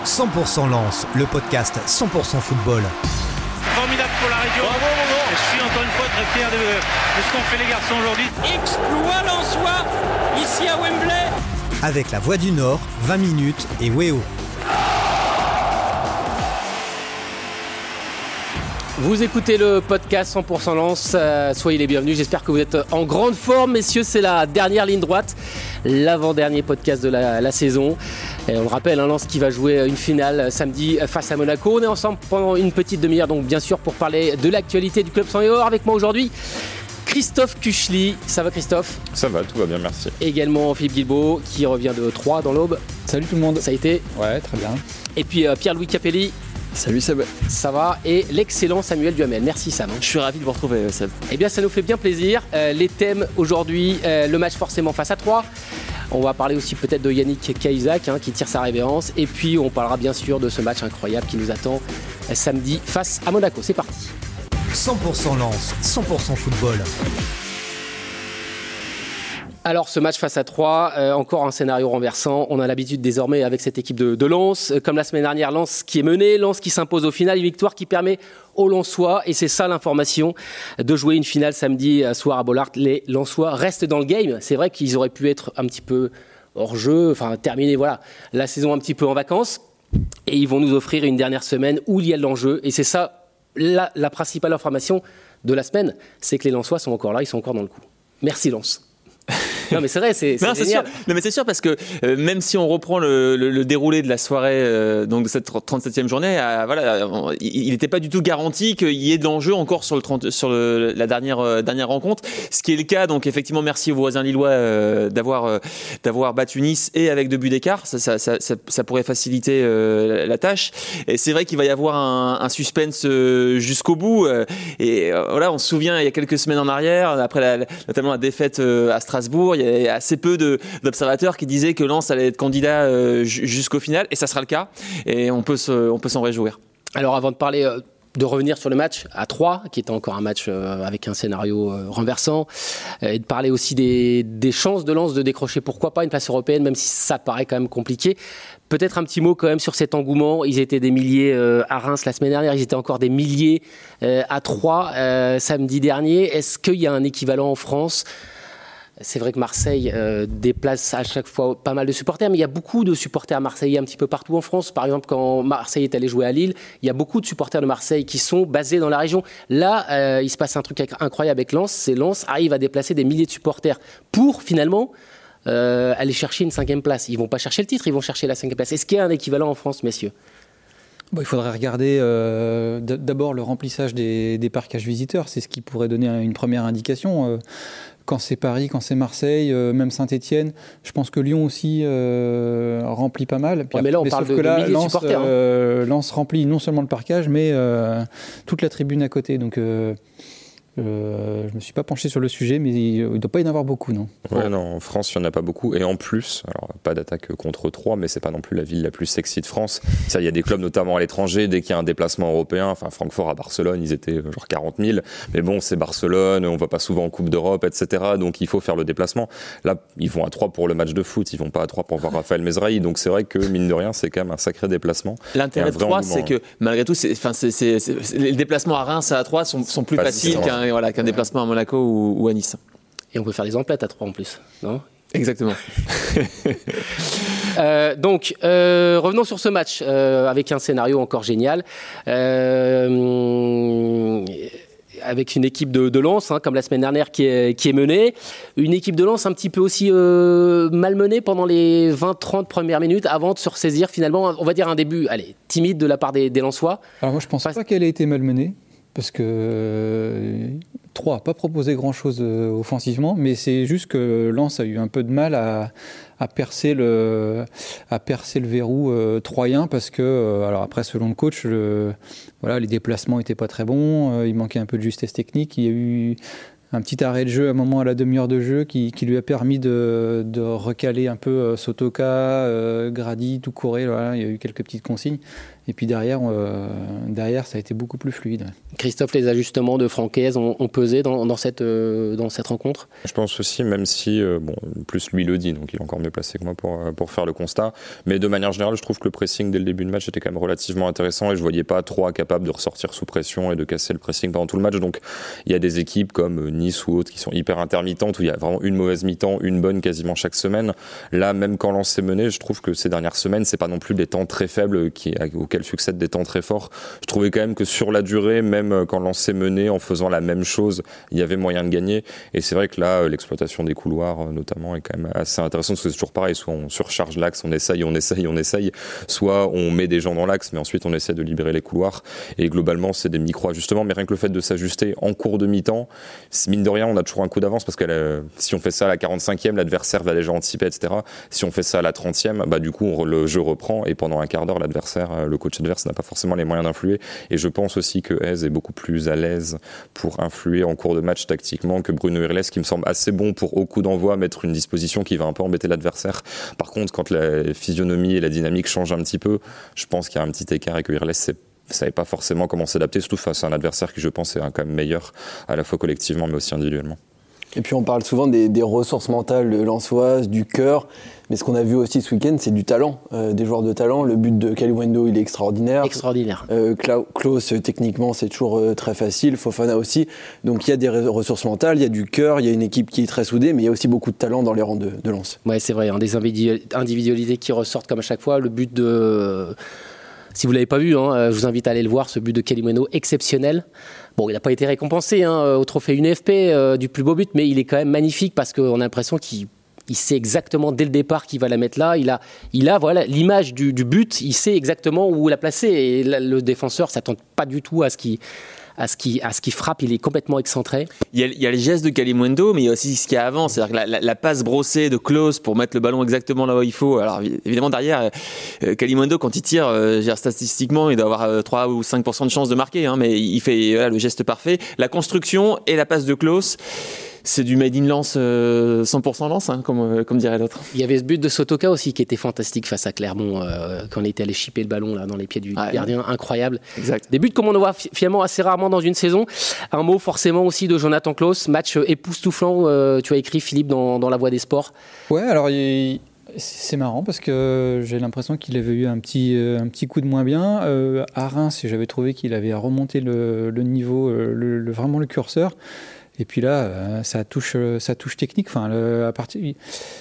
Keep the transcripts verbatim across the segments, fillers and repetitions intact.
cent pour cent Lens, le podcast cent pour cent football. Formidable pour la région. Bravo, bravo. Je suis encore une fois très fier de, de ce qu'ont fait les garçons aujourd'hui. Exploit lensois, ici à Wembley. Avec la Voix du Nord, vingt minutes et Weo. Vous écoutez le podcast cent pour cent Lens, euh, soyez les bienvenus, j'espère que vous êtes en grande forme. Messieurs, c'est la dernière ligne droite, l'avant-dernier podcast de la, la saison. Et on le rappelle, hein, Lens qui va jouer une finale samedi face à Monaco. On est ensemble pendant une petite demi-heure, donc bien sûr pour parler de l'actualité du club sang et or. Avec moi aujourd'hui, Christophe Kuchli. Ça va Christophe ? Ça va, tout va bien, merci. Également Philippe Guilbault qui revient de Troyes dans l'Aube. Salut tout le monde. Ça a été ? Ouais, très bien. Et puis euh, Pierre-Louis Capelli. Salut Seb. Ça va, et l'excellent Samuel Duhamel. Merci Sam. Je suis ravi de vous retrouver Seb. Eh bien ça nous fait bien plaisir. Euh, les thèmes aujourd'hui, euh, le match forcément face à Troyes. On va parler aussi peut-être de Yannick Cahuzac hein, qui tire sa révérence. Et puis on parlera bien sûr de ce match incroyable qui nous attend euh, samedi face à Monaco. C'est parti. cent pour cent Lens, cent pour cent football. Alors ce match face à Troyes, euh, encore un scénario renversant. On a l'habitude désormais avec cette équipe de, de Lens, euh, comme la semaine dernière, Lens qui est menée, Lens qui s'impose au final, une victoire qui permet aux Lensois, et c'est ça l'information, de jouer une finale samedi soir à Bollaert. Les Lensois restent dans le game. C'est vrai qu'ils auraient pu être un petit peu hors jeu, enfin terminer voilà, la saison un petit peu en vacances, et ils vont nous offrir une dernière semaine où il y a de l'enjeu, et c'est ça la, la principale information de la semaine, c'est que les Lensois sont encore là, ils sont encore dans le coup. Merci Lens. Non mais c'est vrai, c'est, c'est, non, c'est génial. sûr. Non mais c'est sûr parce que euh, même si on reprend le, le, le déroulé de la soirée euh, donc de cette trente-septième journée, euh, voilà, on, il n'était pas du tout garanti qu'il y ait de l'enjeu encore sur le trente, sur le, la dernière euh, dernière rencontre, ce qui est le cas. Donc effectivement, merci aux voisins lillois euh, d'avoir euh, d'avoir battu Nice et avec deux buts d'écart, ça ça ça, ça, ça pourrait faciliter euh, la tâche. Et c'est vrai qu'il va y avoir un, un suspense euh, jusqu'au bout. Euh, et euh, voilà, on se souvient il y a quelques semaines en arrière, après la, notamment la défaite euh, à Strasbourg, il y a assez peu de, d'observateurs qui disaient que Lens allait être candidat euh, jusqu'au final, et ça sera le cas, et on peut, se, on peut s'en réjouir. Alors avant de parler, euh, de revenir sur le match à Troyes, qui était encore un match euh, avec un scénario euh, renversant, euh, et de parler aussi des, des chances de Lens de décrocher, pourquoi pas, une place européenne, même si ça paraît quand même compliqué. Peut-être un petit mot quand même sur cet engouement. Ils étaient des milliers euh, à Reims la semaine dernière, ils étaient encore des milliers euh, à Troyes euh, samedi dernier. Est-ce qu'il y a un équivalent en France ? C'est vrai que Marseille euh, déplace à chaque fois pas mal de supporters, mais il y a beaucoup de supporters marseillais un petit peu partout en France. Par exemple, quand Marseille est allé jouer à Lille, il y a beaucoup de supporters de Marseille qui sont basés dans la région. Là, euh, il se passe un truc incroyable avec Lens. C'est Lens arrive à déplacer des milliers de supporters pour finalement euh, aller chercher une cinquième place. Ils vont pas chercher le titre, ils vont chercher la cinquième place. Est-ce qu'il y a un équivalent en France, messieurs ? Bon, il faudrait regarder euh, d- d'abord le remplissage des, des parcages visiteurs. C'est ce qui pourrait donner une première indication. Euh, quand c'est Paris, quand c'est Marseille, euh, même Saint-Etienne, je pense que Lyon aussi euh, remplit pas mal. Puis ouais, mais là, on mais parle de, que là, de milliers Lens, de supporters. Hein. Euh, Lens remplit non seulement le parcage, mais euh, toute la tribune à côté. Donc, euh, Euh, je ne me suis pas penché sur le sujet, mais il ne doit pas y en avoir beaucoup, non ? Ouais, non, en France, il n'y en a pas beaucoup. Et en plus, alors pas d'attaque contre Troyes, mais c'est pas non plus la ville la plus sexy de France. Ça, il y a des clubs, notamment à l'étranger, dès qu'il y a un déplacement européen. Enfin, Francfort à Barcelone, ils étaient genre quarante mille. Mais bon, c'est Barcelone, on va pas souvent en Coupe d'Europe, et cetera. Donc, il faut faire le déplacement. Là, ils vont à Troyes pour le match de foot. Ils vont pas à Troyes pour voir Raphaël Mezrahi. Donc, c'est vrai que, mine de rien, c'est quand même un sacré déplacement. L'intérêt de Troyes, c'est que, malgré tout, c'est, enfin, c'est, c'est, c'est, les déplacements à Reims et à Troyes sont, sont plus Pas faciles qu'un, voilà, qu'un déplacement à Monaco ou, ou à Nice. Et on peut faire des emplettes à Troyes en plus, non ? Exactement. euh, donc, euh, revenons sur ce match euh, avec un scénario encore génial. Euh, avec une équipe de, de Lens, hein, comme la semaine dernière, qui est, qui est menée. Une équipe de Lens un petit peu aussi euh, malmenée pendant les vingt trente premières minutes avant de se ressaisir finalement, on va dire un début allez, timide de la part des, des Lensois. Alors moi, je ne pense pas, pas qu'elle ait été malmenée. Parce que euh, Troyes n'a pas proposé grand-chose euh, offensivement, mais c'est juste que Lens a eu un peu de mal à, à, percer, le, à percer le verrou euh, troyen, parce que, euh, alors après, selon le coach, le, voilà, les déplacements n'étaient pas très bons, euh, il manquait un peu de justesse technique, il y a eu un petit arrêt de jeu à un moment à la demi-heure de jeu qui, qui lui a permis de, de recaler un peu euh, Sotoka, euh, Grady, Doucouré. Voilà, il y a eu quelques petites consignes. Et puis derrière, euh, derrière, ça a été beaucoup plus fluide. Christophe, les ajustements de Francaise ont, ont pesé dans, dans, cette, euh, dans cette rencontre ? Je pense aussi, même si, euh, bon, plus lui le dit, donc il est encore mieux placé que moi pour, pour faire le constat. Mais de manière générale, je trouve que le pressing dès le début de match était quand même relativement intéressant et je ne voyais pas trois capables de ressortir sous pression et de casser le pressing pendant tout le match. Donc il y a des équipes comme Nice ou autres qui sont hyper intermittentes où il y a vraiment une mauvaise mi-temps, une bonne quasiment chaque semaine. Là, même quand Lens est mené, je trouve que ces dernières semaines, c'est pas non plus des temps très faibles qui, auxquels succèdent des temps très forts. Je trouvais quand même que sur la durée, même quand Lens est mené, en faisant la même chose, il y avait moyen de gagner. Et c'est vrai que là, l'exploitation des couloirs, notamment, est quand même assez intéressante parce que c'est toujours pareil. Soit on surcharge l'axe, on essaye, on essaye, on essaye. Soit on met des gens dans l'axe, mais ensuite on essaie de libérer les couloirs. Et globalement, c'est des micro-ajustements. Mais rien que le fait de s'ajuster en cours de mi-temps, mine de rien, on a toujours un coup d'avance parce que euh, si on fait ça à la quarante-cinquième, l'adversaire va déjà anticiper, et cetera. Si on fait ça à la trentième, bah, du coup, on, le jeu reprend et pendant un quart d'heure, l'adversaire, euh, le coach adverse n'a pas forcément les moyens d'influer. Et je pense aussi que Hez est beaucoup plus à l'aise pour influer en cours de match tactiquement que Bruno Irles, qui me semble assez bon pour, au coup d'envoi, mettre une disposition qui va un peu embêter l'adversaire. Par contre, quand la physionomie et la dynamique changent un petit peu, je pense qu'il y a un petit écart et que Irles ne savait pas forcément comment s'adapter, surtout face à un adversaire qui, je pense, est quand même meilleur, à la fois collectivement mais aussi individuellement. Et puis on parle souvent des, des ressources mentales lensoises, du cœur, mais ce qu'on a vu aussi ce week-end, c'est du talent, euh, des joueurs de talent. Le but de Kalimuendo, il est extraordinaire. Extraordinaire. Euh, Klose, techniquement, c'est toujours euh, très facile. Fofana aussi. Donc il y a des ressources mentales, il y a du cœur, il y a une équipe qui est très soudée, mais il y a aussi beaucoup de talent dans les rangs de, de Lens. Ouais, c'est vrai, hein, des individualités qui ressortent comme à chaque fois. Le but de... Si vous ne l'avez pas vu, hein, je vous invite à aller le voir, ce but de Kalimuendo exceptionnel. Bon, il n'a pas été récompensé hein, au trophée U N F P euh, du plus beau but, mais il est quand même magnifique parce qu'on a l'impression qu'il il sait exactement dès le départ qu'il va la mettre là. Il a, il a voilà, l'image du, du but, il sait exactement où la placer. Et là, le défenseur ne s'attend pas du tout à ce qu'il... À ce, qui, à ce qui frappe, il est complètement excentré. Il y a, il y a les gestes de Kalimuendo, mais il y a aussi ce qu'il y a avant, c'est-à-dire que la, la, la passe brossée de Klose pour mettre le ballon exactement là où il faut. Alors évidemment derrière, euh, Kalimuendo quand il tire, euh, statistiquement, il doit avoir euh, trois ou cinq pour cent de chance de marquer, hein, mais il fait voilà, le geste parfait. La construction et la passe de Klose, c'est du made in Lens, euh, cent pour cent Lens, hein, comme, euh, comme dirait l'autre. Il y avait ce but de Sotoka aussi qui était fantastique face à Clermont, euh, quand on était allé chipper le ballon là, dans les pieds du ah, gardien, ouais. Incroyable. Exact. Des buts comme on en voit finalement assez rarement dans une saison. Un mot forcément aussi de Jonathan Klose, match époustouflant, euh, tu as écrit Philippe dans, dans La Voix des Sports. Ouais, alors il... c'est marrant parce que j'ai l'impression qu'il avait eu un petit, un petit coup de moins bien. Euh, à Reims, j'avais trouvé qu'il avait remonté le, le niveau, le, le, vraiment le curseur. Et puis là, ça touche, ça touche technique. Enfin, le, à partir,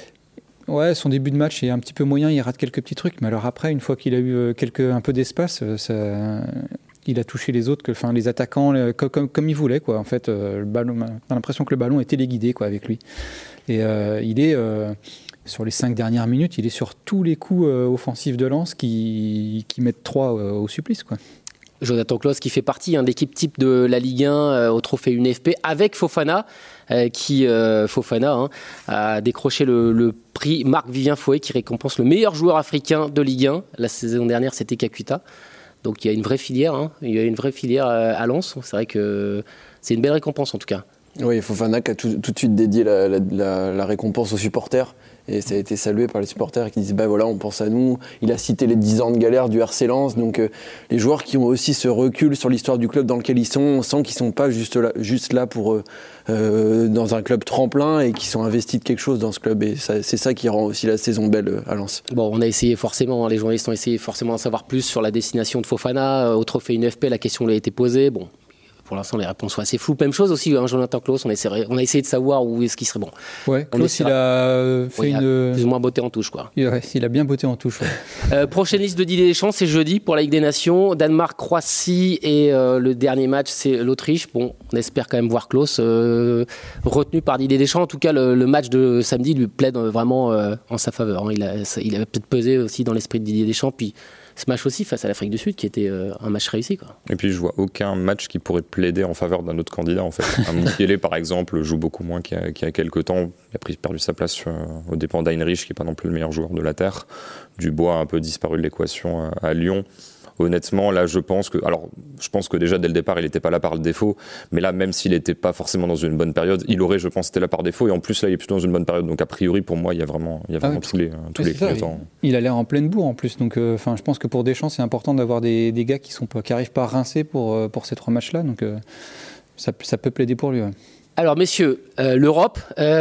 ouais, son début de match est un petit peu moyen. Il rate quelques petits trucs, mais alors après, une fois qu'il a eu quelques, un peu d'espace, ça, il a touché les autres, que, enfin, les attaquants, comme, comme, comme il voulait, quoi. En fait, le ballon, on a l'impression que le ballon est téléguidé, quoi, avec lui. Et euh, il est euh, sur les cinq dernières minutes, il est sur tous les coups euh, offensifs de Lens qui, qui mettent trois euh, au supplice, quoi. Jonathan Klose qui fait partie hein, de l'équipe type de la Ligue un euh, au trophée U N F P avec Fofana euh, qui euh, Fofana hein, a décroché le, le prix Marc-Vivien Foé qui récompense le meilleur joueur africain de Ligue un. La saison dernière c'était Kakuta. Donc il y a une vraie filière, hein. Il y a une vraie filière à Lens. C'est vrai que c'est une belle récompense en tout cas. Oui, Fofana qui a tout, tout de suite dédié la, la, la, la récompense aux supporters. Et ça a été salué par les supporters qui disent bah voilà, on pense à nous. Il a cité les dix ans de galère du R C Lens. Donc euh, les joueurs qui ont aussi ce recul sur l'histoire du club dans lequel ils sont, on sent qu'ils ne sont pas juste là, juste là pour euh, euh, dans un club tremplin et qui sont investis de quelque chose dans ce club. Et ça, c'est ça qui rend aussi la saison belle à Lens. Bon, on a essayé forcément, les journalistes ont essayé forcément d'en savoir plus sur la destination de Fofana. Au trophée U N F P, la question lui a été posée. Bon. Pour l'instant, les réponses sont assez floues. Même chose aussi, hein, Jonathan Klose, on a, essayé, on a essayé de savoir où est-ce qu'il serait bon. Ouais, Klose, il a fait ouais, une. Plus ou moins botté en touche, quoi. Ouais, il a bien botté en touche. Ouais. euh, prochaine liste de Didier Deschamps, c'est jeudi pour la Ligue des Nations. Danemark, Croatie et euh, le dernier match, c'est l'Autriche. Bon, on espère quand même voir Klose euh, retenu par Didier Deschamps. En tout cas, le, le match de samedi lui plaide vraiment euh, en sa faveur. Hein. Il a, il a peut-être pesé aussi dans l'esprit de Didier Deschamps. Puis, ce match aussi face à l'Afrique du Sud qui était euh, un match réussi, quoi. Et puis je vois aucun match qui pourrait plaider en faveur d'un autre candidat en fait. Un Mukiele par exemple joue beaucoup moins qu'il y a, qu'il y a quelques temps. Il a pris, perdu sa place sur, aux dépens d'Heinrich qui n'est pas non plus le meilleur joueur de la Terre. Dubois a un peu disparu de l'équation à, à Lyon. honnêtement, là, je pense que, alors, je pense que déjà dès le départ, il n'était pas là par le défaut, mais là, même s'il n'était pas forcément dans une bonne période, il aurait, je pense, été là par défaut, et en plus là, il est plutôt dans une bonne période. Donc a priori, pour moi, il y a vraiment, il y a vraiment ah, tous les, tous les clignotants. Il, il a l'air en pleine bourre en plus, donc enfin, euh, je pense que pour Deschamps, c'est important d'avoir des, des gars qui sont qui arrivent pas à rincer pour pour ces trois matchs-là, donc euh, ça, ça peut plaider pour lui. Ouais. Alors messieurs, euh, l'Europe,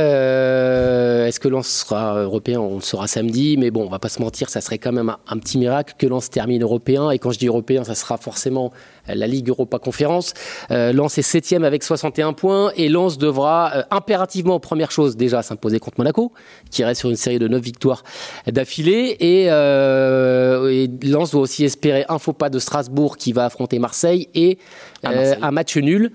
euh, est-ce que Lens sera européen ? On le saura samedi, mais bon, on va pas se mentir, ça serait quand même un, un petit miracle que Lens termine européen. Et quand je dis européen, ça sera forcément la Ligue Europa Conférence. Euh, Lens est septième avec soixante et un points et Lens devra euh, impérativement, première chose, déjà s'imposer contre Monaco, qui reste sur une série de neuf victoires d'affilée. Et, euh, et Lens doit aussi espérer un faux pas de Strasbourg qui va affronter Marseille et euh, Marseille. un match nul.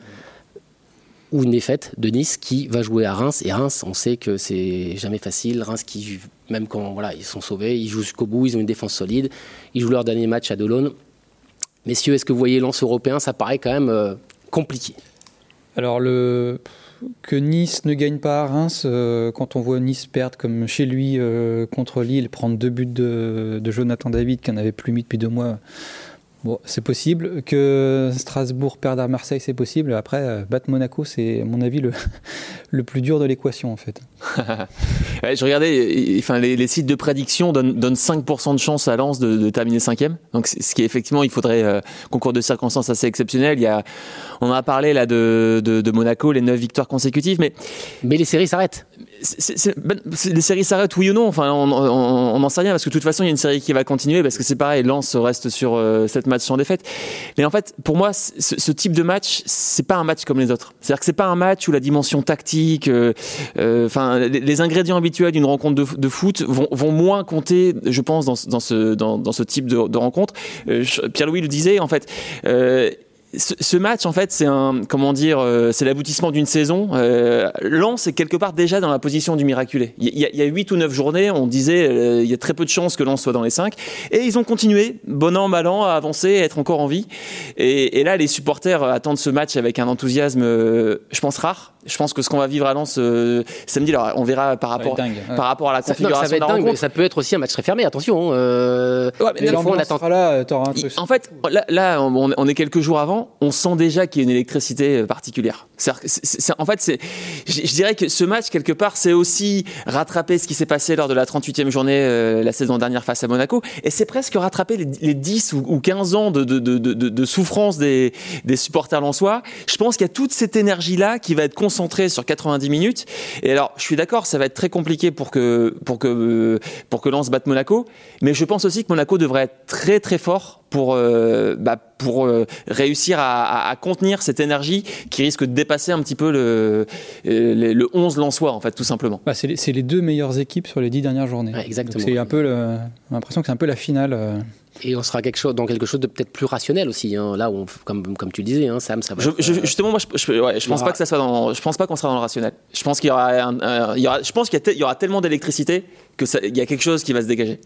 Ou une défaite de Nice qui va jouer à Reims. Et Reims, on sait que c'est jamais facile. Reims qui, même quand voilà, ils sont sauvés, ils jouent jusqu'au bout, ils ont une défense solide. Ils jouent leur dernier match à Delaune. Messieurs, est-ce que vous voyez Lens européen ? Ça paraît quand même euh, compliqué. Alors, le... que Nice ne gagne pas à Reims, euh, quand on voit Nice perdre comme chez lui euh, contre Lille, prendre deux buts de, de Jonathan David qui n'en avait plus mis depuis deux mois... Bon, c'est possible. Que Strasbourg perde à Marseille, c'est possible. Après, euh, battre Monaco, c'est, à mon avis, le, le plus dur de l'équation, en fait. Ouais, je regardais, enfin, les, les sites de prédiction donnent, donnent cinq pour cent de chance à Lens de, de terminer cinquième. Donc, ce qui est effectivement, il faudrait euh, concours de circonstances assez exceptionnel. Il y a, on en a parlé là de, de, de Monaco, les neuf victoires consécutives, mais mais les séries s'arrêtent. C'est, c'est, ben, c'est, les séries s'arrêtent oui ou non. Enfin, on n'en sait rien parce que de toute façon, il y a une série qui va continuer parce que c'est pareil. Lens reste sur euh, sept matchs sans défaite. Mais en fait, pour moi, ce, ce type de match, c'est pas un match comme les autres. C'est-à-dire que c'est pas un match où la dimension tactique, euh, euh, enfin, les, les ingrédients habituels d'une rencontre de, de foot vont, vont moins compter, je pense, dans, dans ce dans, dans ce type de, de rencontre. Euh, Pierre-Louis le disait, en fait. Euh, Ce match, en fait, c'est un, comment dire, euh, c'est l'aboutissement d'une saison. Euh, Lens est quelque part déjà dans la position du miraculé. Il y a, il y a huit ou neuf journées, on disait, euh, il y a très peu de chances que Lens soit dans les cinq. Et ils ont continué, bon an, mal an, à avancer, à être encore en vie. Et, et là, les supporters attendent ce match avec un enthousiasme, euh, je pense, rare. Je pense que ce qu'on va vivre à Lens euh, samedi, alors on verra par rapport, dingue, ouais. par rapport à la configuration ça, non, ça va être de la dingue, rencontre. Mais ça peut être aussi un match très fermé, attention. Euh, ouais, mais là, on attend là, t'auras un truc. En fait, là, là on, on est quelques jours avant, on sent déjà qu'il y a une électricité particulière. C'est, c'est, c'est, en fait, c'est, je, je dirais que ce match, quelque part, c'est aussi rattraper ce qui s'est passé lors de la trente-huitième journée euh, la saison dernière face à Monaco, et c'est presque rattraper les, les dix ou, ou quinze ans de, de, de, de, de souffrance des, des supporters lensois. Je pense qu'il y a toute cette énergie-là qui va être concentrée sur quatre-vingt-dix minutes. Et alors, je suis d'accord, ça va être très compliqué pour que, pour que, pour que Lens batte Monaco, mais je pense aussi que Monaco devrait être très très fort pour, euh, bah, pour euh, réussir à, à, à contenir cette énergie qui risque de dépasser un petit peu le, le, le onze lensois, en fait, tout simplement. Bah, c'est, les, c'est les deux meilleures équipes sur les dix dernières journées. Ouais, exactement. Donc c'est un peu le, j'ai l'impression que c'est un peu la finale. Euh... Et on sera quelque chose, dans quelque chose de peut-être plus rationnel aussi. Hein. Là, où on, comme, comme tu le disais, hein, Sam, ça va. Je, être, je, euh... justement, moi, je, je, ouais, je pense aura... pas que ça soit dans. Je pense pas qu'on sera dans le rationnel. Je pense qu'il y aura, un, un, il y aura je pense qu'il y, a te, il y aura tellement d'électricité que ça, il y a quelque chose qui va se dégager.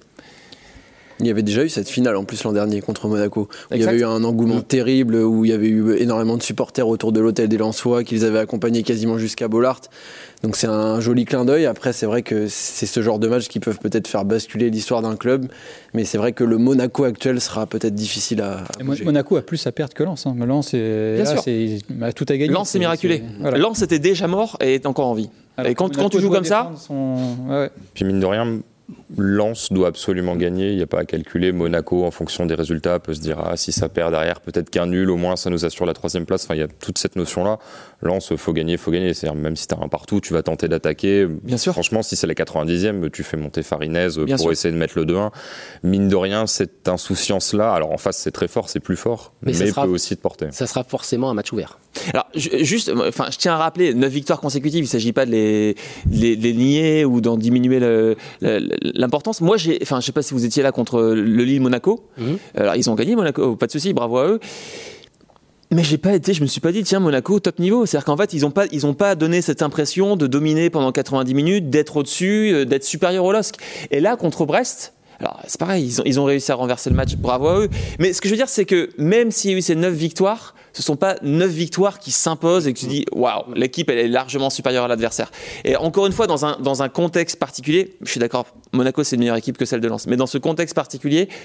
Il y avait déjà eu cette finale en plus l'an dernier contre Monaco. Où il y avait eu un engouement mmh. terrible, où il y avait eu énormément de supporters autour de l'hôtel des Lensois qui les avaient accompagnés quasiment jusqu'à Bollaert. Donc c'est un joli clin d'œil. Après, c'est vrai que c'est ce genre de match qui peuvent peut-être faire basculer l'histoire d'un club. Mais c'est vrai que le Monaco actuel sera peut-être difficile à, à bouger. Monaco a plus à perdre que Lens. Hein. Lens, c'est, là, c'est, bah, tout a gagné. Lens, c'est miraculé. C'est, voilà. Lens était déjà mort et est encore en vie. Alors, et quand, quand tu joues comme ça... Son... Ouais, ouais. Puis mine de rien... Lens doit absolument gagner, il n'y a pas à calculer. Monaco, en fonction des résultats, peut se dire ah, si ça perd derrière, peut-être qu'un nul, au moins ça nous assure la troisième place. Enfin, il y a toute cette notion-là. Lens, faut gagner, faut gagner. C'est-à-dire, même si tu as un partout, tu vas tenter d'attaquer. Bien sûr. Franchement, si c'est la quatre-vingt-dixième, tu fais monter Farinez Bien pour sûr. essayer de mettre le deux un. Mine de rien, cette insouciance-là, alors en face, c'est très fort, c'est plus fort, mais, mais sera, peut aussi te porter. Ça sera forcément un match ouvert. Alors, juste, enfin, je tiens à rappeler, neuf victoires consécutives, il ne s'agit pas de les, les, les nier ou d'en diminuer le, le, l'importance. Moi, j'ai, enfin, je ne sais pas si vous étiez là contre le Lille-Monaco. Mmh. Alors, ils ont gagné Monaco, pas de souci, bravo à eux. Mais j'ai pas été, je me suis pas dit, tiens, Monaco, top niveau. C'est-à-dire qu'en fait, ils ont pas, ils ont pas donné cette impression de dominer pendant quatre-vingt-dix minutes, d'être au-dessus, d'être supérieur au L O S C. Et là, contre Brest, alors c'est pareil, ils ont, ils ont réussi à renverser le match, bravo à eux. Mais ce que je veux dire, c'est que même s'il y a eu ces neuf victoires, ce sont pas neuf victoires qui s'imposent et que tu dis, waouh, l'équipe, elle est largement supérieure à l'adversaire. Et encore une fois, dans un, dans un contexte particulier, je suis d'accord, Monaco, c'est une meilleure équipe que celle de Lens. Mais dans ce contexte particulier,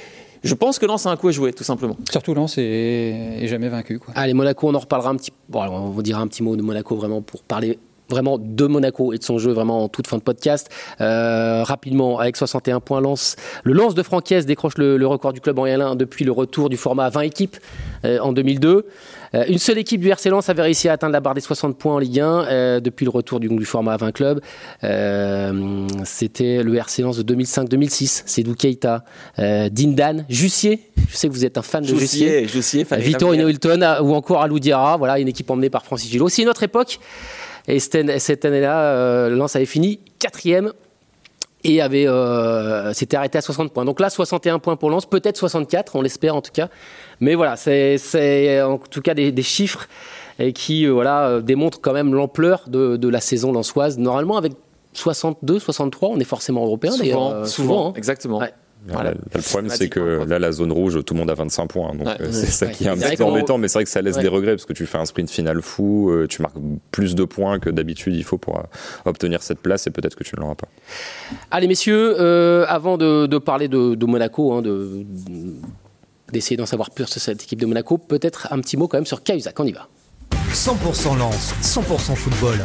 je pense que Lens a un coup à jouer, tout simplement. Surtout Lens est, est jamais vaincu, quoi. Allez, Monaco, on en reparlera un petit bon, alors, on vous dira un petit mot de Monaco vraiment pour parler vraiment de Monaco et de son jeu vraiment en toute fin de podcast. Euh, rapidement, avec soixante et un points, Lens, le Lens de Francaise décroche le, le record du club en L un depuis le retour du format à vingt équipes euh, en deux mille deux. Euh, une seule équipe du R C Lens avait réussi à atteindre la barre des soixante points en Ligue un euh, depuis le retour du, du format à vingt clubs. Euh, c'était le R C Lens de deux mille cinq deux mille six. Sedou Keita, euh, Dindan, Jussier. Je sais que vous êtes un fan de Jussier. Jussier, Vitorino Hilton ou encore Alou Diarra. Voilà, une équipe emmenée par Francis Gillot. C'est une autre époque. Et cette année-là, euh, Lens avait fini quatrième et avait, euh, s'était arrêté à soixante points. Donc là, soixante et un points pour Lens, peut-être soixante-quatre, on l'espère en tout cas. Mais voilà, c'est, c'est en tout cas des, des chiffres et qui euh, voilà, démontrent quand même l'ampleur de, de la saison lensoise. Normalement, avec soixante-deux, soixante-trois, on est forcément européen souvent, d'ailleurs. Euh, souvent, souvent hein. Exactement. Ouais. Voilà. Là, le problème, c'est que là, la zone rouge, tout le monde a vingt-cinq points. Donc, ouais, euh, c'est ouais, ça qui est un petit peu embêtant, mais c'est vrai que ça laisse ouais. des regrets parce que tu fais un sprint final fou, euh, tu marques plus de points que d'habitude il faut pour euh, obtenir cette place et peut-être que tu ne l'auras pas. Allez, messieurs, euh, avant de, de parler de, de Monaco, hein, de, d'essayer d'en savoir plus sur cette équipe de Monaco, peut-être un petit mot quand même sur Cahuzac. On y va. cent pour cent Lens, cent pour cent football.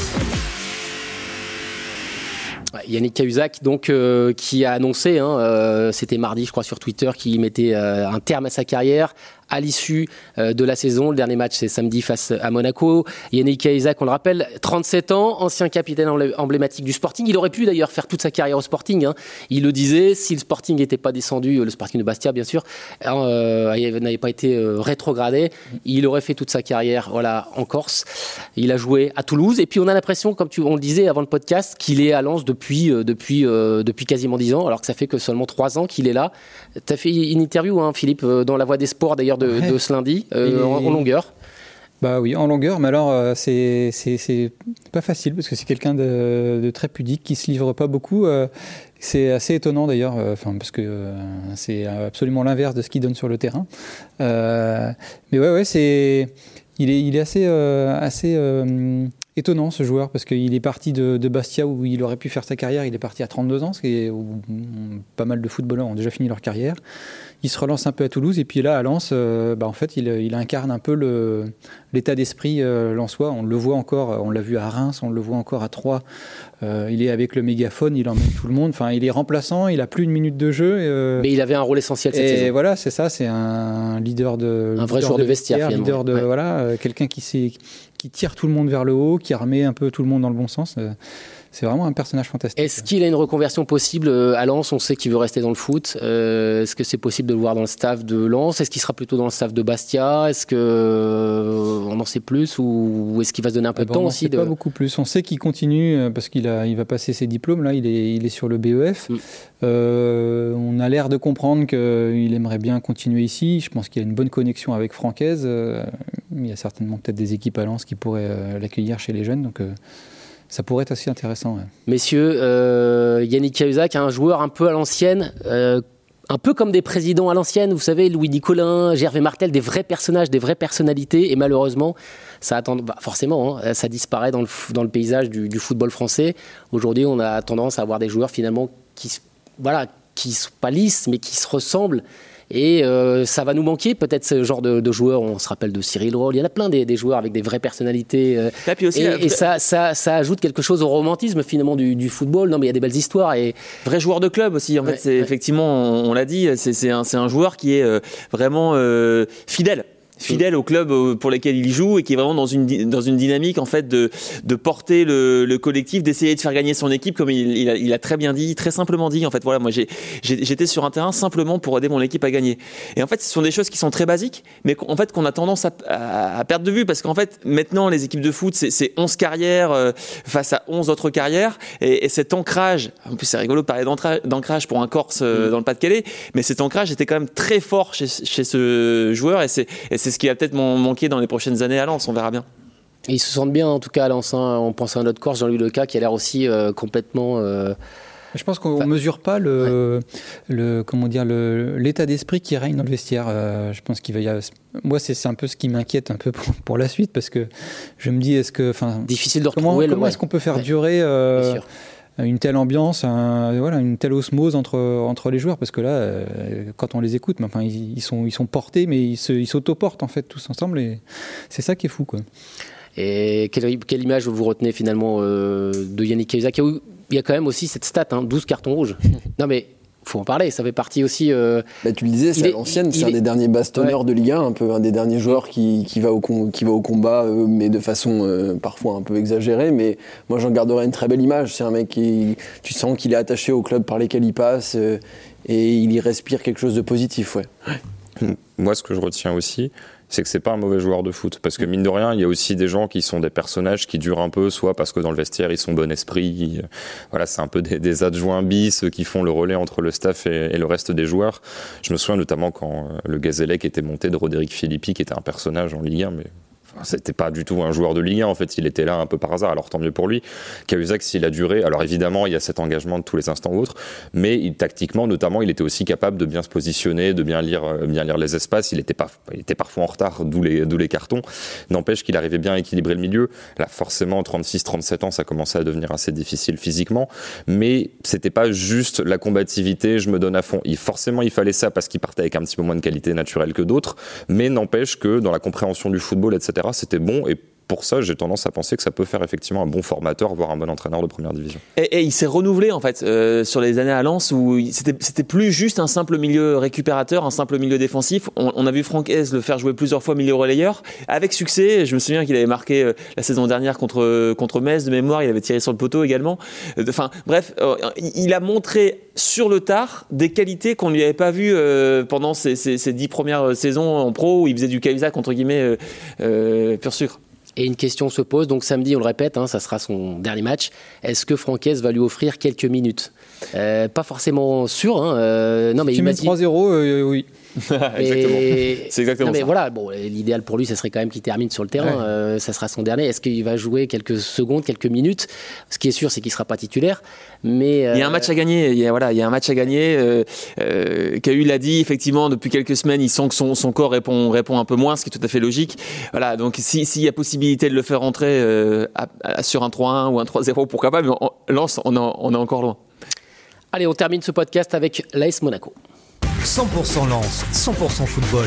Ouais, Yannick Cahuzac, donc, euh, qui a annoncé, hein, euh, c'était mardi, je crois, sur Twitter, qu'il mettait euh, un terme à sa carrière à l'issue euh, de la saison. Le dernier match, c'est samedi face à Monaco. Yannick Cahuzac, on le rappelle, trente-sept ans, ancien capitaine emblématique du Sporting. Il aurait pu d'ailleurs faire toute sa carrière au Sporting. Hein. Il le disait, si le Sporting n'était pas descendu, le Sporting de Bastia, bien sûr, euh, n'avait pas été euh, rétrogradé, il aurait fait toute sa carrière voilà, en Corse. Il a joué à Toulouse. Et puis, on a l'impression, comme tu, on le disait avant le podcast, qu'il est à Lens depuis, euh, depuis, euh, depuis quasiment dix ans, alors que ça fait que seulement trois ans qu'il est là. Tu as fait une interview, hein, Philippe, dans La Voix des Sports, d'ailleurs, de, ouais. de ce lundi, euh, en, en longueur. Bah oui, en longueur, mais alors euh, c'est, c'est, c'est pas facile parce que c'est quelqu'un de, de très pudique qui se livre pas beaucoup. Euh, c'est assez étonnant d'ailleurs, euh, parce que euh, c'est absolument l'inverse de ce qu'il donne sur le terrain. Euh, mais ouais, ouais, c'est, il est, il est assez, euh, assez euh, étonnant ce joueur parce qu'il est parti de, de Bastia où il aurait pu faire sa carrière. Il est parti à trente-deux ans, ce qui est où pas mal de footballeurs ont déjà fini leur carrière. Il se relance un peu à Toulouse et puis là à Lens, euh, bah en fait il, il incarne un peu le, l'état d'esprit euh, lensois. On le voit encore, on l'a vu à Reims, on le voit encore à Troyes. Euh, il est avec le mégaphone, il emmène tout le monde. Enfin, il est remplaçant, il a plus une minute de jeu. Euh, Mais il avait un rôle essentiel cette et saison. Et voilà, c'est ça, c'est un leader de, un vrai joueur de vestiaire, leader de ouais. voilà, euh, quelqu'un qui sait, qui tire tout le monde vers le haut, qui remet un peu tout le monde dans le bon sens. Euh, C'est vraiment un personnage fantastique. Est-ce qu'il a une reconversion possible à Lens? On sait qu'il veut rester dans le foot. Euh, est-ce que c'est possible de le voir dans le staff de Lens? Est-ce qu'il sera plutôt dans le staff de Bastia? Est-ce qu'on euh, en sait plus ou est-ce qu'il va se donner un peu ah de bon, temps on aussi sait de... pas beaucoup plus. On sait qu'il continue parce qu'il a, il va passer ses diplômes. Là, il est, il est sur le B E F. Mm. Euh, on a l'air de comprendre qu'il aimerait bien continuer ici. Je pense qu'il y a une bonne connexion avec Francaise. Euh, il y a certainement peut-être des équipes à Lens qui pourraient euh, l'accueillir chez les jeunes. Donc euh, ça pourrait être assez intéressant. Ouais. Messieurs, euh, Yannick Cahuzac, un joueur un peu à l'ancienne, euh, un peu comme des présidents à l'ancienne, vous savez, Louis Nicolin, Gervais Martel, des vrais personnages, des vraies personnalités, et malheureusement, ça attend, bah forcément, hein, ça disparaît dans le, dans le paysage du, du football français. Aujourd'hui, on a tendance à avoir des joueurs finalement qui, voilà, qui sont pas lisses, mais qui se ressemblent. Et euh, ça va nous manquer peut-être ce genre de, de joueurs. On se rappelle de Cyril Roll. Il y en a plein des, des joueurs avec des vraies personnalités. Euh, Là, puis aussi, et euh, et ça, ça, ça ajoute quelque chose au romantisme finalement du, du football. Non, mais il y a des belles histoires. Et vrai joueur de club aussi. En ouais, fait, c'est ouais. effectivement, on, on l'a dit, c'est, c'est, un, c'est un joueur qui est euh, vraiment euh, fidèle. fidèle au club pour lesquels il joue et qui est vraiment dans une dans une dynamique en fait de de porter le, le collectif, d'essayer de faire gagner son équipe comme il, il, a, il a très bien dit, très simplement dit en fait. Voilà, moi j'ai, j'ai j'étais sur un terrain simplement pour aider mon équipe à gagner. Et en fait, ce sont des choses qui sont très basiques, mais en fait qu'on a tendance à, à, à perdre de vue parce qu'en fait maintenant les équipes de foot c'est, c'est onze carrières euh, face à onze autres carrières et, et cet ancrage. En plus c'est rigolo de parler d'ancrage pour un Corse euh, mmh. dans le Pas-de-Calais, mais cet ancrage était quand même très fort chez chez ce joueur et c'est et c'est C'est ce qui va peut-être manquer dans les prochaines années à Lens, on verra bien. Et ils se sentent bien en tout cas à Lens. Hein. On pense à un autre Corse, Jean-Louis Leca, qui a l'air aussi euh, complètement. Euh... Je pense qu'on ne enfin, mesure pas le, ouais. le, comment dire, le, l'état d'esprit qui règne dans le vestiaire. Euh, je pense qu'il va y avoir... Moi, c'est, c'est un peu ce qui m'inquiète un peu pour, pour la suite parce que je me dis, est-ce que. Difficile de comment, retrouver comment le. Est-ce qu'on peut faire ouais. durer. Euh, une telle ambiance, un, voilà, une telle osmose entre, entre les joueurs, parce que là, euh, quand on les écoute, enfin, ils, ils, sont, ils sont portés, mais ils, se, ils s'autoportent en fait tous ensemble, et c'est ça qui est fou, quoi. Et quelle, quelle image vous retenez finalement euh, de Yannick Cahuzac? Il y a quand même aussi cette stat, hein, douze cartons rouges. Non mais faut en parler, ça fait partie aussi. Euh, bah, tu le disais, c'est à l'ancienne, c'est un est... des derniers bastonneurs ouais. de Ligue un, un peu un des derniers joueurs qui, qui, va, au com- qui va au combat, euh, mais de façon euh, parfois un peu exagérée. Mais moi, j'en garderai une très belle image. C'est un mec qui, tu sens qu'il est attaché au club par lesquels il passe euh, et il y respire quelque chose de positif. Ouais. Moi, ce que je retiens aussi, c'est que c'est pas un mauvais joueur de foot. Parce que mine de rien, il y a aussi des gens qui sont des personnages qui durent un peu, soit parce que dans le vestiaire, ils sont bon esprit. Voilà, c'est un peu des, des adjoints bis qui font le relais entre le staff et, et le reste des joueurs. Je me souviens notamment quand le Gazélec était monté de Roderick Philippi, qui était un personnage en Ligue un, mais... C'était pas du tout un joueur de Ligue un, en fait, il était là un peu par hasard, alors tant mieux pour lui. Cahuzac, s'il a duré, alors évidemment, il y a cet engagement de tous les instants ou autres, mais il, tactiquement, notamment, il était aussi capable de bien se positionner, de bien lire, bien lire les espaces. Il était, pas, il était parfois en retard, d'où les, d'où les cartons. N'empêche qu'il arrivait bien à équilibrer le milieu. Là, forcément, trente-six trente-sept ans, ça commençait à devenir assez difficile physiquement, mais c'était pas juste la combativité, je me donne à fond. Il, forcément, il fallait ça parce qu'il partait avec un petit peu moins de qualité naturelle que d'autres, mais n'empêche que dans la compréhension du football, et cetera, c'était bon, et pour ça, j'ai tendance à penser que ça peut faire effectivement un bon formateur, voire un bon entraîneur de première division. Et, et il s'est renouvelé en fait euh, sur les années à Lens, où c'était, c'était plus juste un simple milieu récupérateur, un simple milieu défensif. On, on a vu Franck Hez le faire jouer plusieurs fois milieu relayeur, avec succès. Je me souviens qu'il avait marqué euh, la saison dernière contre, contre Metz, de mémoire, il avait tiré sur le poteau également. Enfin euh, bref, euh, il a montré sur le tard des qualités qu'on ne lui avait pas vues euh, pendant ses, ses, ses dix premières saisons en pro, où il faisait du Cahuzac entre guillemets euh, euh, pur sucre. Et une question se pose, donc samedi, on le répète, hein, ça sera son dernier match. Est-ce que Franck Hez va lui offrir quelques minutes ? euh, Pas forcément sûr. Hein, euh, non, si mais tu il mets m'a dit... trois zéro, euh, oui. Exactement. C'est exactement non, mais ça. Voilà, bon, l'idéal pour lui, ça serait quand même qu'il termine sur le terrain. Ouais. Euh, ça sera son dernier. Est-ce qu'il va jouer quelques secondes, quelques minutes ? Ce qui est sûr, c'est qu'il ne sera pas titulaire. Mais euh... il y a un match à gagner. Il y a, voilà, il y a un match à gagner. Euh, euh, Cahu l'a dit, effectivement, depuis quelques semaines, il sent que son, son corps répond, répond un peu moins, ce qui est tout à fait logique. Voilà, donc si, s'il y a possibilité de le faire rentrer euh, à, à, sur un trois un ou un trois zéro, pourquoi pas, mais on, Lens, on, on est encore loin. Allez, on termine ce podcast avec l'A S Monaco. cent pour cent Lens, cent pour cent football.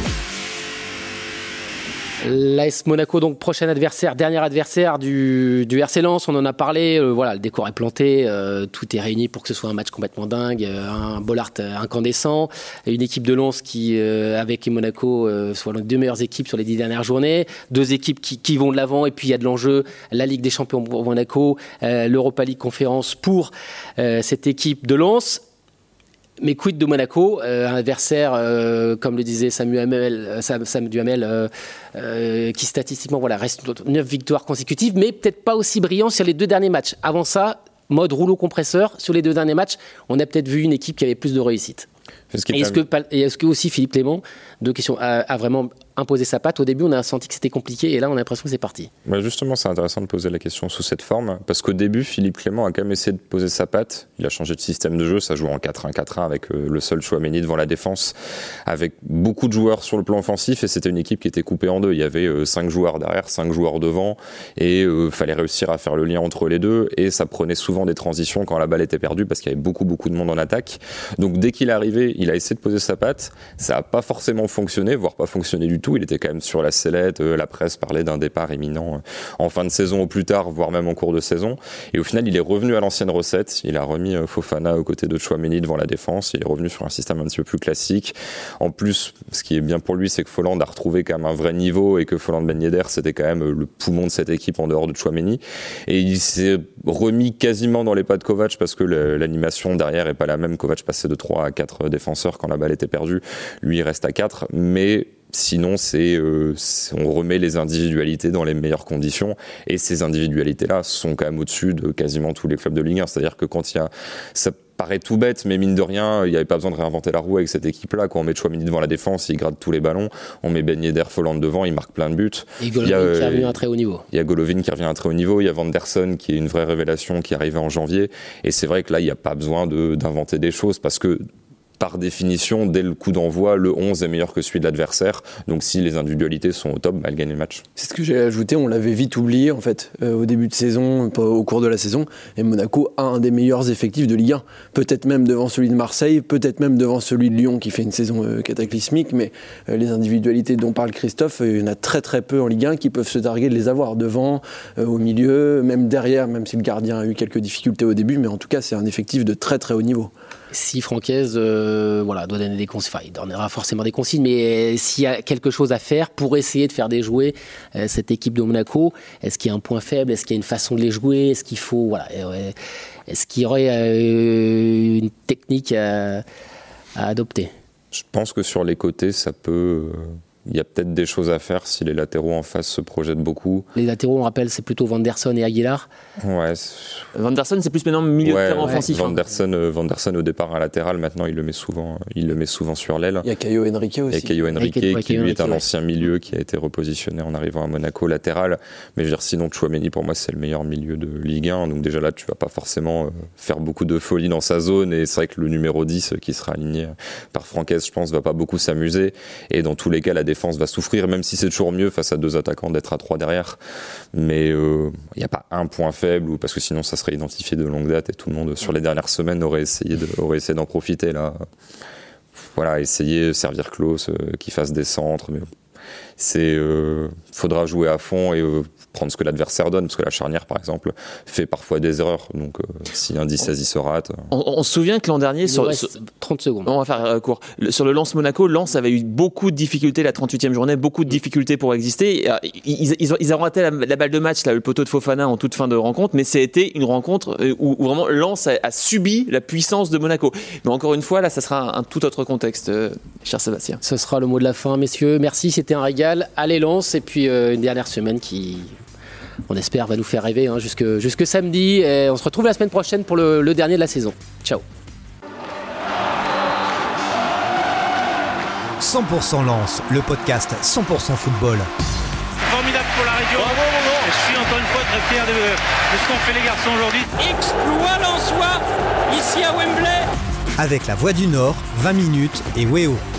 L'A S Monaco, donc prochain adversaire, dernier adversaire du, du R C Lens, on en a parlé, euh, voilà, le décor est planté, euh, tout est réuni pour que ce soit un match complètement dingue, euh, un Bollaert incandescent, une équipe de Lens qui, euh, avec Monaco, euh, soit les deux meilleures équipes sur les dix dernières journées, deux équipes qui, qui vont de l'avant, et puis il y a de l'enjeu, la Ligue des Champions pour Monaco, euh, l'Europa League Conférence pour euh, cette équipe de Lens. Mais quid de Monaco, euh, un adversaire, euh, comme le disait Samuel Hamel, Sam, Sam Duhamel, euh, euh, qui statistiquement voilà, reste neuf victoires consécutives, mais peut-être pas aussi brillant sur les deux derniers matchs. Avant ça, mode rouleau compresseur, sur les deux derniers matchs, on a peut-être vu une équipe qui avait plus de réussite. Et est-ce, que, et est-ce que aussi Philippe Clément, deux questions, a, a vraiment imposé sa patte ? Au début, on a senti que c'était compliqué, et là, on a l'impression que c'est parti. Bah justement, c'est intéressant de poser la question sous cette forme, parce qu'au début, Philippe Clément a quand même essayé de poser sa patte. Il a changé de système de jeu, ça joue en quatre un quatre un avec le seul Tchouaméni devant la défense, avec beaucoup de joueurs sur le plan offensif, et c'était une équipe qui était coupée en deux. Il y avait euh, cinq joueurs derrière, cinq joueurs devant, et il euh, fallait réussir à faire le lien entre les deux, et ça prenait souvent des transitions quand la balle était perdue, parce qu'il y avait beaucoup, beaucoup de monde en attaque. Donc dès qu'il est arrivé, il a essayé de poser sa patte. Ça n'a pas forcément fonctionné, voire pas fonctionné du tout. Il était quand même sur la sellette. Euh, la presse parlait d'un départ imminent euh, en fin de saison ou plus tard, voire même en cours de saison. Et au final, il est revenu à l'ancienne recette. Il a remis euh, Fofana aux côtés de Tchouaméni devant la défense. Il est revenu sur un système un petit peu plus classique. En plus, ce qui est bien pour lui, c'est que Folland a retrouvé quand même un vrai niveau et que Folland Ben Yedder, c'était quand même le poumon de cette équipe en dehors de Tchouaméni. Et il s'est remis quasiment dans les pas de Kovac parce que le, l'animation derrière est pas la même. Kovac passait de trois à quatre défenseurs quand la balle était perdue. Lui, il reste à quatre. Mais sinon, c'est, euh, c'est, on remet les individualités dans les meilleures conditions. Et ces individualités-là sont quand même au-dessus de quasiment tous les clubs de Ligue un. C'est-à-dire que quand il y a... Ça paraît tout bête, mais mine de rien, il n'y avait pas besoin de réinventer la roue avec cette équipe-là. Quand on met Tchouaméni devant la défense, il gratte tous les ballons. On met Ben Yedder, Folland devant, il marque plein de buts. Et Golovin euh, qui revient à un très haut niveau. Il y a Golovin qui revient à un très haut niveau. Il y a Vanderson qui est une vraie révélation qui est arrivée en janvier. Et c'est vrai que là, il n'y a pas besoin de, d'inventer des choses parce que par définition, dès le coup d'envoi, le onze est meilleur que celui de l'adversaire. Donc si les individualités sont au top, bah, elle gagne le match. C'est ce que j'ai ajouté, on l'avait vite oublié en fait, euh, au début de saison, au cours de la saison. Et Monaco a un des meilleurs effectifs de Ligue un. Peut-être même devant celui de Marseille, peut-être même devant celui de Lyon qui fait une saison euh, cataclysmique. Mais euh, les individualités dont parle Christophe, euh, il y en a très très peu en Ligue un qui peuvent se targuer de les avoir devant, euh, au milieu, même derrière, même si le gardien a eu quelques difficultés au début. Mais en tout cas, c'est un effectif de très très haut niveau. Si Francaise euh, voilà, doit donner des consignes, enfin il donnera forcément des consignes, mais euh, s'il y a quelque chose à faire pour essayer de faire déjouer euh, cette équipe de Monaco, est-ce qu'il y a un point faible, est-ce qu'il y a une façon de les jouer, est-ce qu'il faut, voilà, euh, est-ce qu'il y aurait euh, une technique à, à adopter? Je pense que sur les côtés, ça peut... Euh... Il y a peut-être des choses à faire si les latéraux en face se projettent beaucoup. Les latéraux, on rappelle, c'est plutôt Vanderson et Aguilar. Ouais. Vanderson, c'est plus maintenant milieu ouais, de terrain ouais. offensif. Vanderson, euh, Vanderson au départ à latéral, maintenant il le met souvent, il le met souvent sur l'aile. Il y a Caio Henrique aussi. Il y a Caio Henrique ouais, qui lui est un ouais. ancien milieu qui a été repositionné en arrivant à Monaco latéral. Mais je veux dire, sinon Tchouaméni pour moi c'est le meilleur milieu de Ligue un. Donc déjà là tu vas pas forcément euh, faire beaucoup de folie dans sa zone. Et c'est vrai que le numéro dix qui sera aligné par Francaise, je pense, va pas beaucoup s'amuser. Et dans tous les cas la défense va souffrir. Même si c'est toujours mieux face à deux attaquants d'être à trois derrière. Mais il euh, n'y a pas un point faible, ou parce que sinon ça serait identifié de longue date et tout le monde sur les dernières semaines aurait essayé, de, aurait essayé d'en profiter là. Voilà, essayer, servir Klose, euh, qu'il fasse des centres. Mais c'est, euh, faudra jouer à fond et euh, prendre ce que l'adversaire donne, parce que la charnière par exemple fait parfois des erreurs, donc euh, si un dix seize il se rate. On, on se souvient que l'an dernier, Il sur, reste sur- trente secondes. on va faire euh, court. Le- sur le Lens Monaco, Lens avait eu beaucoup de difficultés la trente-huitième journée, beaucoup de difficultés pour exister. Et, euh, Ils, ils, ont, ils ont raté la, la balle de match, là, le poteau de Fofana en toute fin de rencontre, mais c'était une rencontre euh, où, où vraiment Lens a, a subi la puissance de Monaco. Mais encore une fois, là, ça sera un, un tout autre contexte, euh, cher Sébastien. Ce sera le mot de la fin, messieurs. Merci, c'était un régal. Allez, Lens, et puis euh, une dernière semaine qui, on espère, va nous faire rêver hein, jusque, jusque samedi. Et on se retrouve la semaine prochaine pour le, le dernier de la saison. Ciao. cent pour cent Lens, le podcast cent pour cent football. Formidable pour la région. Et je suis encore une fois très fier de, de ce qu'ont fait les garçons aujourd'hui. Exploit lensois ici à Wembley. Avec la Voix du Nord, vingt minutes et Weo.